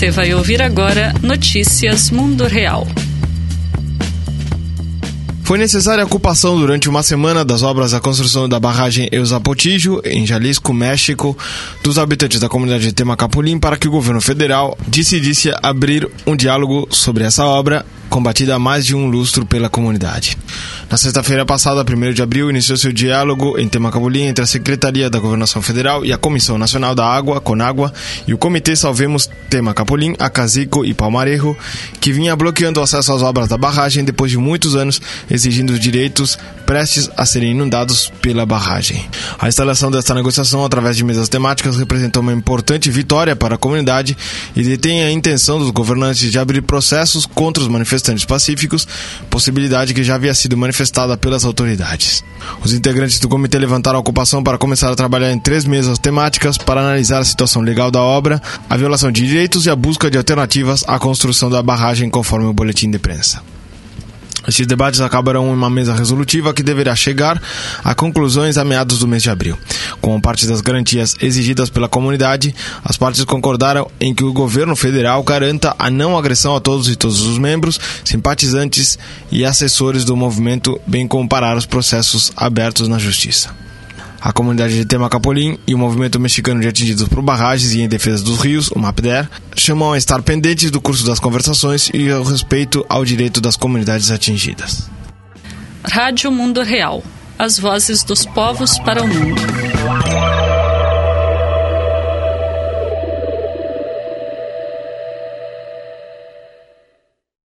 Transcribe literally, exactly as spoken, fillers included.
Você vai ouvir agora Notícias Mundo Real. Foi necessária a ocupação durante uma semana das obras da construção da barragem El Zapotillo, em Jalisco, México, dos habitantes da comunidade de Temacapulim para que o governo federal decidisse abrir um diálogo sobre essa obra, combatida há mais de um lustro pela comunidade. Na sexta-feira passada, primeiro de abril, iniciou-se o diálogo em Temacapulim entre a Secretaria da Governação Federal e a Comissão Nacional da Água, CONAGUA, e o Comitê Salvemos Temacapulim, Acazico e Palmarejo, que vinha bloqueando o acesso às obras da barragem depois de muitos anos, exigindo direitos prestes a serem inundados pela barragem. A instalação desta negociação através de mesas temáticas representou uma importante vitória para a comunidade e detém a intenção dos governantes de abrir processos contra os manifestantes pacíficos, possibilidade que já havia sido manifestada pelas autoridades. Os integrantes do comitê levantaram a ocupação para começar a trabalhar em três mesas temáticas para analisar a situação legal da obra, a violação de direitos e a busca de alternativas à construção da barragem, conforme o boletim de imprensa. Estes debates acabarão em uma mesa resolutiva que deverá chegar a conclusões a meados do mês de abril. Com parte das garantias exigidas pela comunidade, as partes concordaram em que o governo federal garanta a não agressão a todos e todos os membros, simpatizantes e assessores do movimento, bem como parar os processos abertos na justiça. A comunidade de Temacapulim e o movimento mexicano de atingidos por barragens e em defesa dos rios, o MAPDER, chamam a estar pendentes do curso das conversações e ao respeito ao direito das comunidades atingidas. Rádio Mundo Real. As vozes dos povos para o mundo.